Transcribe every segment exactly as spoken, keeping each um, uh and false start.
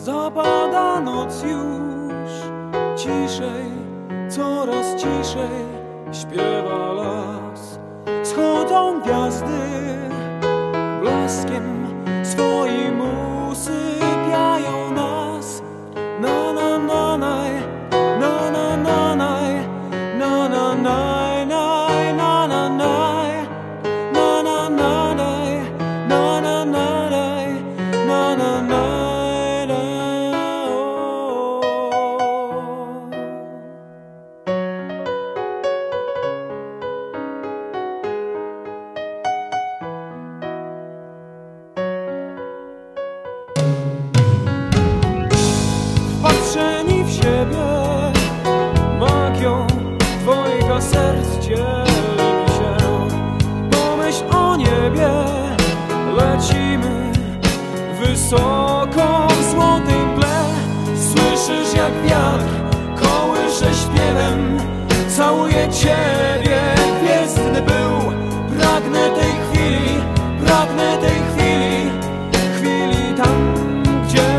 Zapada noc już ciszej, coraz ciszej śpiewa las. Schodzą gwiazdy, blaskiem swoim usypiają nas. Na na na naj, na na na naj, na na naj, naj, na na naj, na na na naj, na na na naj, na na naj. Wpatrzeni w siebie magią dwojga serc dzielimy się. Pomyśl o niebie, lecimy wysoko w złotej mgle. Słyszysz jak wiatr kołysze śpiewem, całuję ciebie, gwiezdny był. Pragnę tej chwili, pragnę tej chwili, chwili tam, gdzie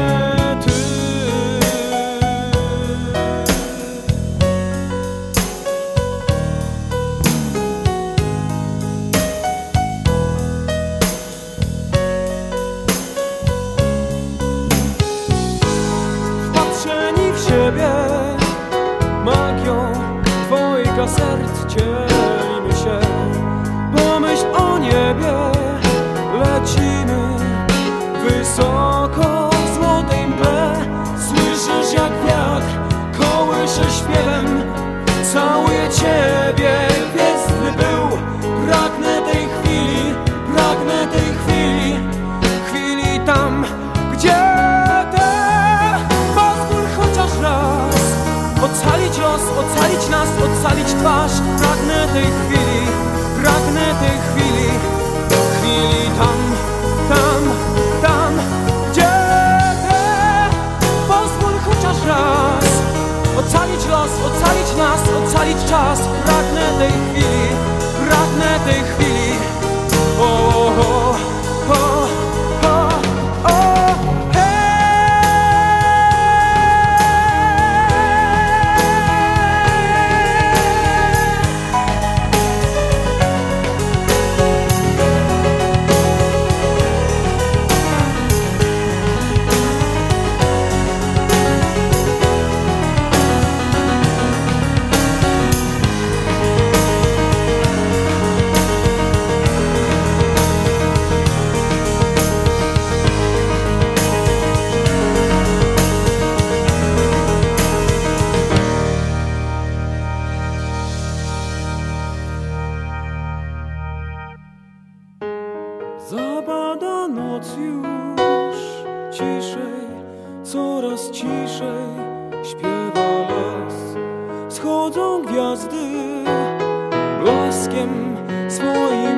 magią dwojga serc dzielimy się. Pomyśl o niebie, lecimy wysoko w złotej mgle. Słyszysz jak wiatr kołysze śpiewem, całuję ciebie, gwiezdny był. Pragnę tej chwili, pragnę tej chwili, chwili tam, gdzie ocalić los, ocalić nas, ocalić twarz. Pragnę tej chwili, pragnę tej chwili, chwili tam, tam, tam, gdzie ty. Pozwól chociaż raz ocalić los, ocalić nas, ocalić czas. Pragnę tej chwili, pragnę tej chwili. O, o, o, o. Zapada noc już ciszej, coraz ciszej śpiewa las. Schodzą gwiazdy, blaskiem swoim